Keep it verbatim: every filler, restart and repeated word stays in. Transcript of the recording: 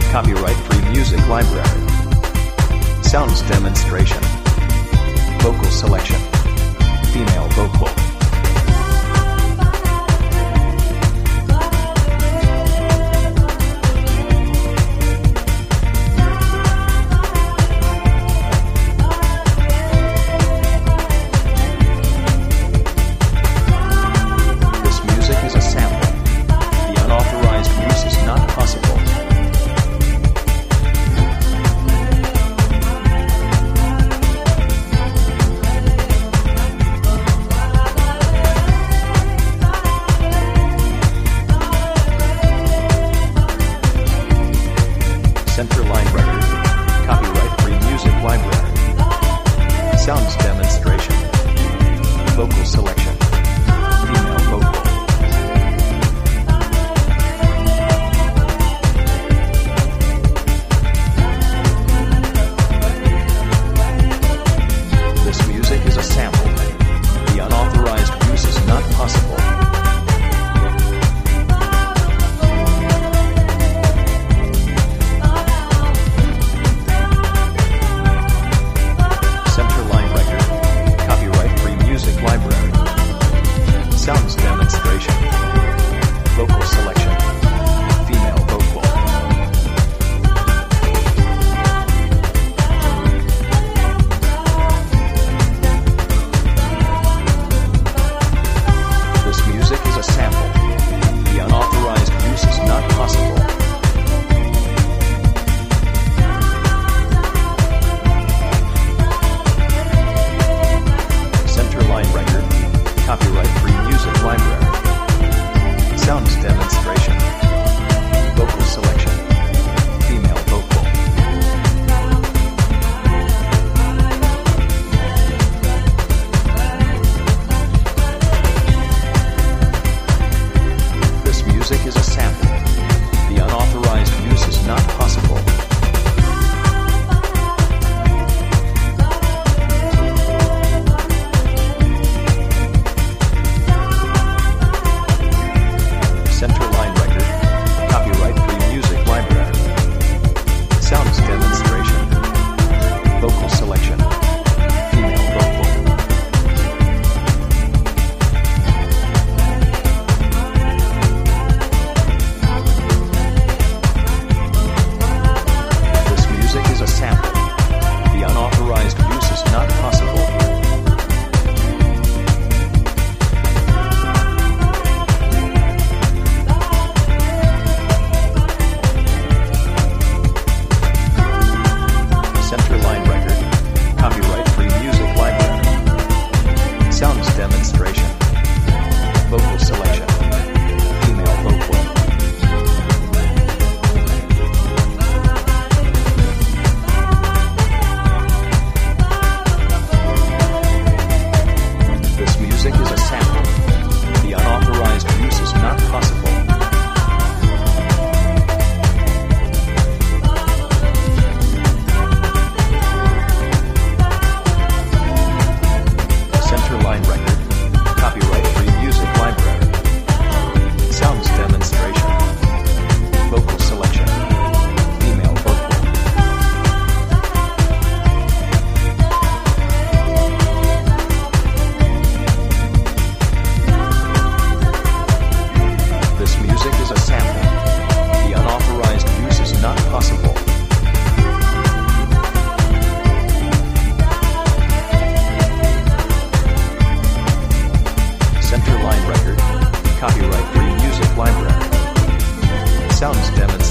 Copyright Free Music Library. Sounds demonstration. Vocal selection. Female vocal. This music is a sample. The unauthorized use is not possible. Centerline Record. Copyright Free Music Library. Sounds demonstration. Vocal selection. Female vocal. This music is a sample. The unauthorized use is not possible. Centerline Record. Copyright Free Music Library. Sounds demonstration. Vocal selection. Female vocal. This music is a sample. The unauthorized use is not possible. Centerline Record. Copyright Free Music Library. Sounds demonstration. Vocal selection. Female vocal. This music is a sample. The unauthorized use is not possible. Centerline Record. Copyright Free Music Library. Sounds demonstration. Vocal selection. Female vocal. This music is a sample. The unauthorized use is not possible. Centerline Record. Copyright Free Music Library. Sounds demonstration. Vocal selection. Female vocal. This music is a sample. The unauthorized use is not possible. Centerline Record. Copyright Free Music Library. Sounds demonstration. Vocal selection. Female vocal. This music is a sample. The unauthorized use is not possible. Centerline Record. Copyright Free Music Library. Sounds demonstration.